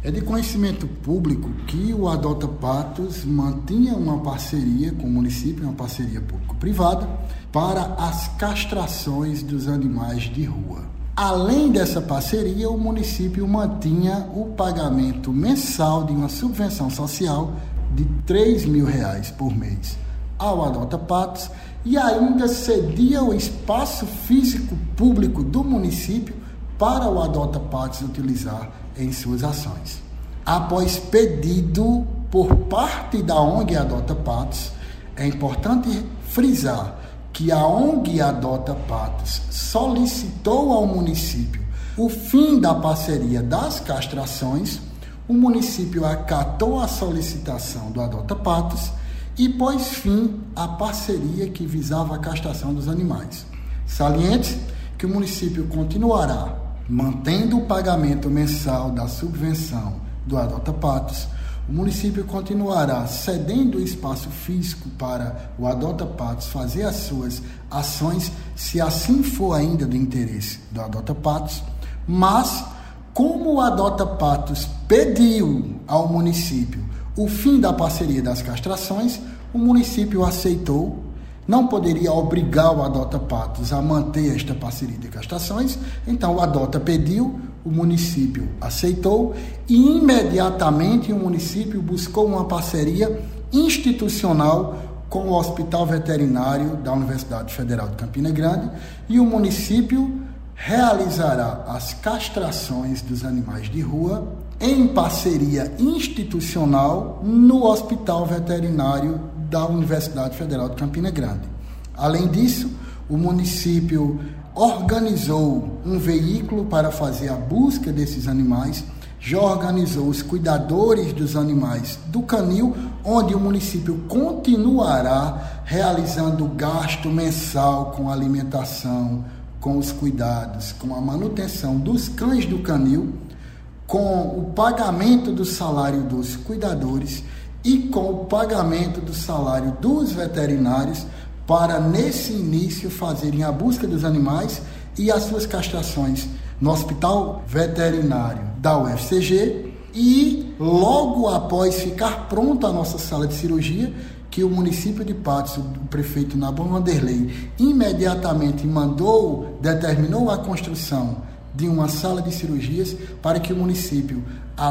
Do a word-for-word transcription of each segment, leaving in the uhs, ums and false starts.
É de conhecimento público que o Adota Patos mantinha uma parceria com o município, uma parceria público-privada, para as castrações dos animais de rua. Além dessa parceria, o município mantinha o pagamento mensal de uma subvenção social de três mil reais por mês ao Adota Patos e ainda cedia o espaço físico público do município para o Adota Patos utilizar em suas ações. Após pedido por parte da O N G Adota Patos, é importante frisar que a O N G Adota Patos solicitou ao município o fim da parceria das castrações, o município acatou a solicitação do Adota Patos e pôs fim à parceria que visava a castração dos animais. Saliente que o município continuará mantendo o pagamento mensal da subvenção do Adota Patos. O município continuará cedendo o espaço físico para o Adota Patos fazer as suas ações, se assim for ainda do interesse do Adota Patos, mas como o Adota Patos pediu ao município o fim da parceria das castrações, o município aceitou. Não poderia obrigar o Adota Patos a manter esta parceria de castrações, então o Adota pediu, o município aceitou e imediatamente o município buscou uma parceria institucional com o Hospital Veterinário da Universidade Federal de Campina Grande e o município realizará as castrações dos animais de rua em parceria institucional no Hospital Veterinário da Universidade Federal de Campina Grande. Além disso, o município organizou um veículo para fazer a busca desses animais, já organizou os cuidadores dos animais do canil, onde o município continuará realizando gasto mensal com alimentação, com os cuidados, com a manutenção dos cães do canil, com o pagamento do salário dos cuidadores e com o pagamento do salário dos veterinários para, nesse início, fazerem a busca dos animais e as suas castrações no Hospital Veterinário da U F C G e, logo após ficar pronta a nossa sala de cirurgia, que o município de Patos, o prefeito Nabor Vanderlei, imediatamente mandou, determinou a construção de uma sala de cirurgias para que o município,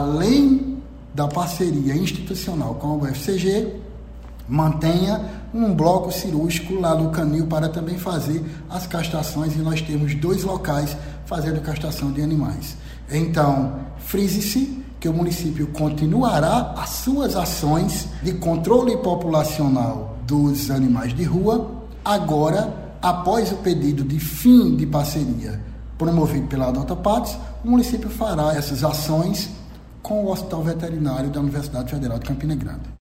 além da parceria institucional com a U F C G, mantenha um bloco cirúrgico lá no canil para também fazer as castrações, e nós temos dois locais fazendo castração de animais. Então, frise-se que o município continuará as suas ações de controle populacional dos animais de rua, agora, após o pedido de fim de parceria promovido pela Adota Patos, o município fará essas ações com o Hospital Veterinário da Universidade Federal de Campina Grande.